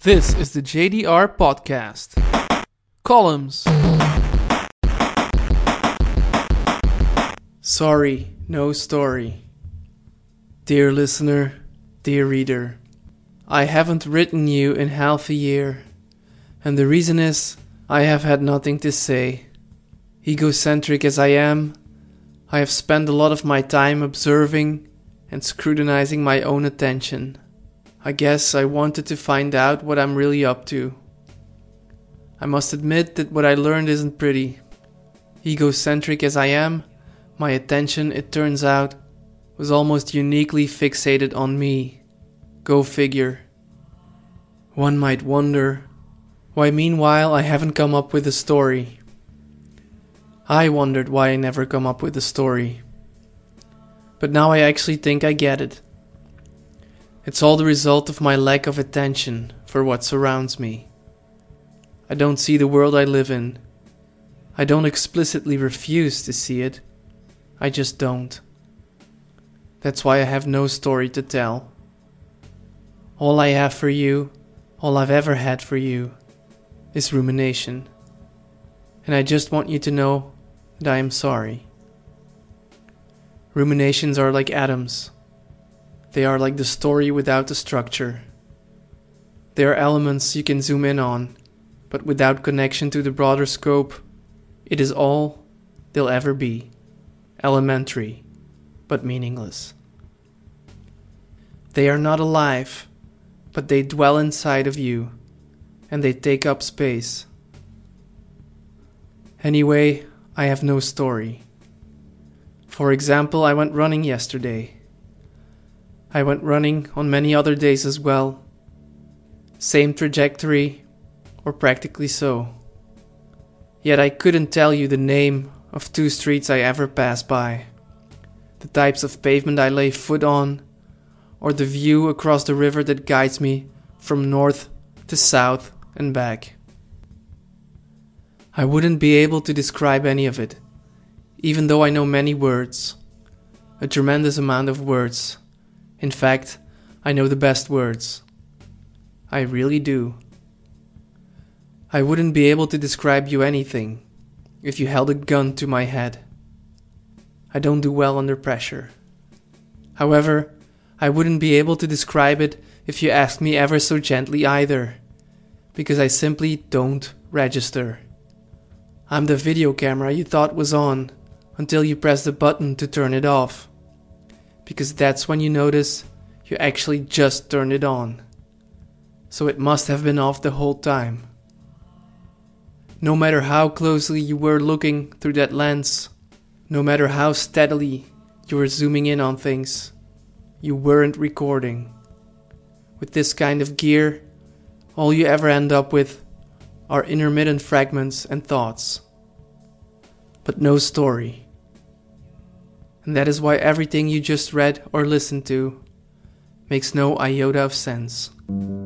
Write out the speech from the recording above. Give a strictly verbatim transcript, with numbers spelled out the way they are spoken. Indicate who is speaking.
Speaker 1: This is the J D R Podcast. Columns. Sorry, no story. Dear listener, dear reader, I haven't written you in half a year, and the reason is I have had nothing to say. Egocentric as I am, I have spent a lot of my time observing and scrutinizing my own attention. I guess I wanted to find out what I'm really up to. I must admit that what I learned isn't pretty. Egocentric as I am, my attention, it turns out, was almost uniquely fixated on me. Go figure. One might wonder why meanwhile I haven't come up with a story. I wondered why I never come up with a story. But now I actually think I get it. It's all the result of my lack of attention for what surrounds me. I don't see the world I live in. I don't explicitly refuse to see it. I just don't. That's why I have no story to tell. All I have for you, all I've ever had for you, is rumination. And I just want you to know that I am sorry. Ruminations are like atoms. They are like the story without the structure. They are elements you can zoom in on, but without connection to the broader scope, it is all they'll ever be. Elementary, but meaningless. They are not alive, but they dwell inside of you, and they take up space. Anyway, I have no story. For example, I went running yesterday. I went running on many other days as well. Same trajectory, or practically so. Yet I couldn't tell you the name of two streets I ever passed by, the types of pavement I lay foot on, or the view across the river that guides me from north to south and back. I wouldn't be able to describe any of it, even though I know many words, a tremendous amount of words. In fact, I know the best words. I really do. I wouldn't be able to describe you anything if you held a gun to my head. I don't do well under pressure. However, I wouldn't be able to describe it if you asked me ever so gently either, because I simply don't register. I'm the video camera you thought was on until you press the button to turn it off. Because that's when you notice you actually just turned it on. So it must have been off the whole time. No matter how closely you were looking through that lens, no matter how steadily you were zooming in on things, you weren't recording. With this kind of gear, all you ever end up with are intermittent fragments and thoughts. But no story. And that is why everything you just read or listened to makes no iota of sense.